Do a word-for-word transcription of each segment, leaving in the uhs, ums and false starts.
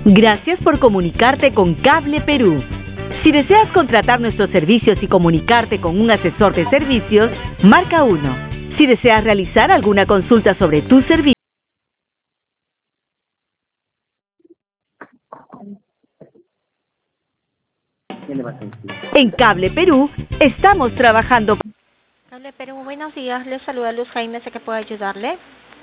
Gracias por comunicarte con Cable Perú. Si deseas contratar nuestros servicios y comunicarte con un asesor de servicios, marca uno. Si deseas realizar alguna consulta sobre tu servicio, en Cable Perú estamos trabajando. Cable Perú, buenos días. Les saluda Luz Jaime, sé que puedo ayudarle.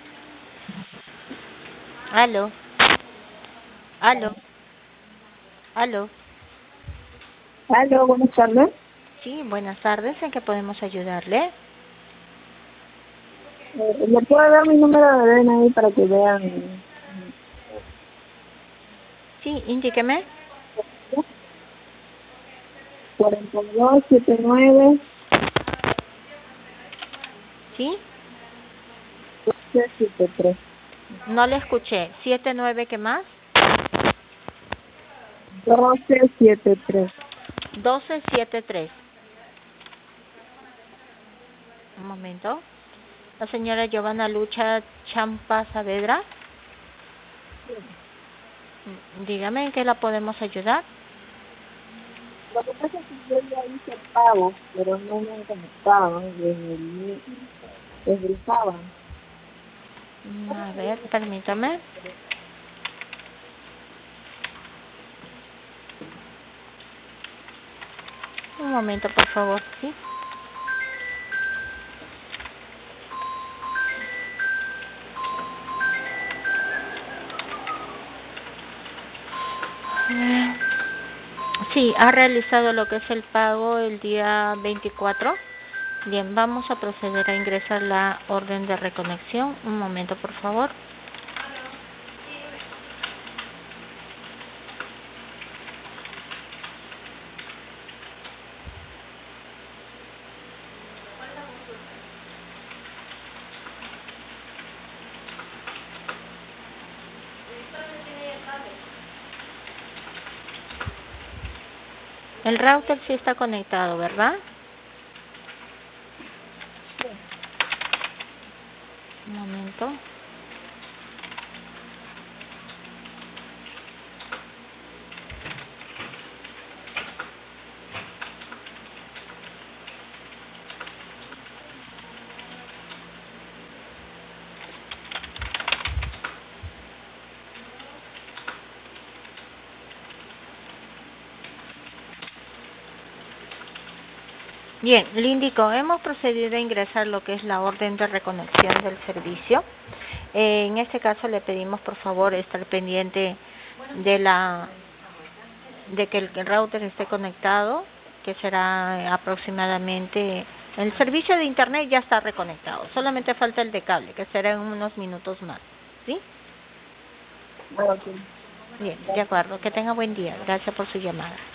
Aló. Aló. Aló. Aló, buenas tardes. Sí, buenas tardes. ¿En qué podemos ayudarle? Eh, ¿Le puedo dar mi número de D N I para que vean? Sí, indíqueme. cuarenta y dos setenta y nueve ¿Sí? doce setenta y tres. No le escuché. ¿Siete, nueve, qué más? doce setenta y tres. doce setenta y tres. Un momento. La señora Giovanna Lucha Champa Saavedra. Dígame en qué la podemos ayudar. Lo que pasa es que yo ya hice pago, pero no me han conectado desde el, desde el sábado. A ver, permítame. Un momento, por favor, ¿sí? Sí, ha realizado lo que es el pago el día veinticuatro. Bien, vamos a proceder a ingresar la orden de reconexión. Un momento, por favor. El router sí está conectado, ¿verdad? Un momento. Bien, le indico, hemos procedido a ingresar lo que es la orden de reconexión del servicio. Eh, en este caso le pedimos por favor estar pendiente de la de que el router esté conectado, que será aproximadamente, el servicio de internet ya está reconectado, solamente falta el de cable, que será en unos minutos más, ¿sí? Bueno, sí. Bien, de acuerdo, que tenga buen día, gracias por su llamada.